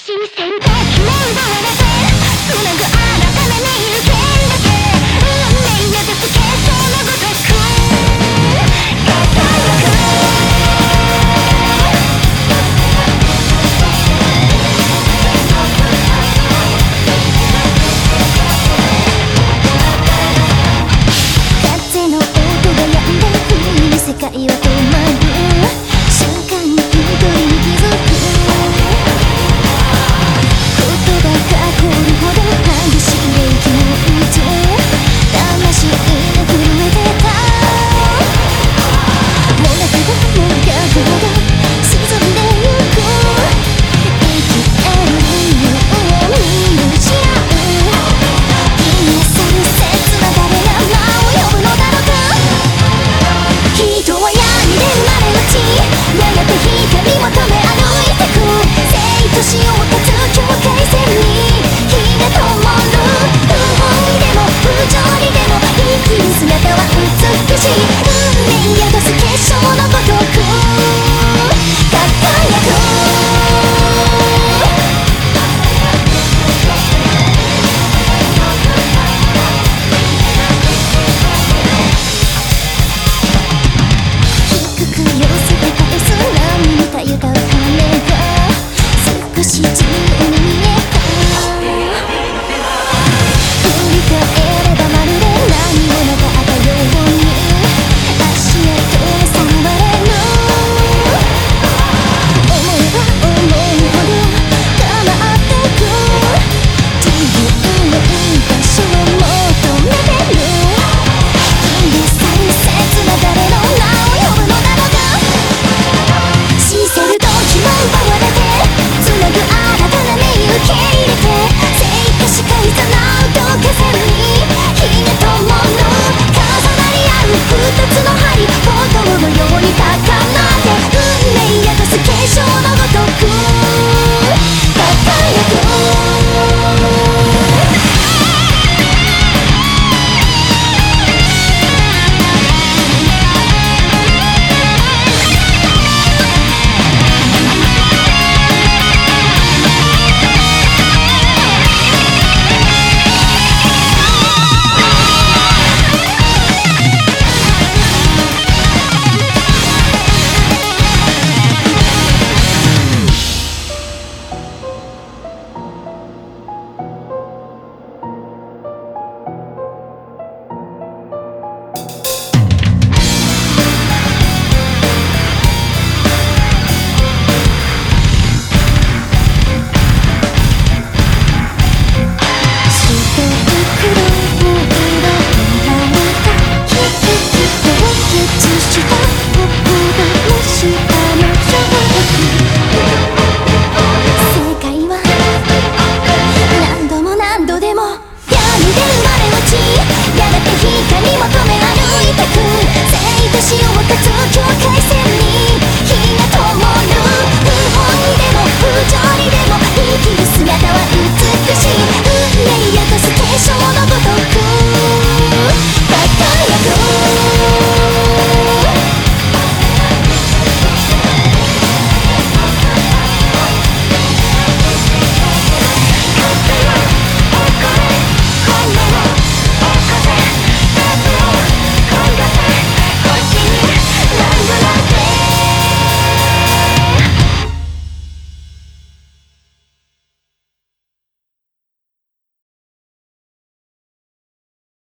せると決め奪われてつなぐ改めにいる剣だけ運命やぶつけそうなごとく輝く風の音が止んで冬に世界は止まる瞬間に緑に気づく言葉が凍るほど激しい息の渦魂が震えてたもがけばもがくほど沈んでゆく生きてるように見失う消え去る切な誰が名を呼ぶのだろうか人は闇で生まれ落ちやがて光求め歩いてく生と死を断つ境界線に火が灯る不本意でも不条理でも生きる姿は美しい運命宿す結晶のごとく輝く低く寄せて返す波にたゆたう羽が少し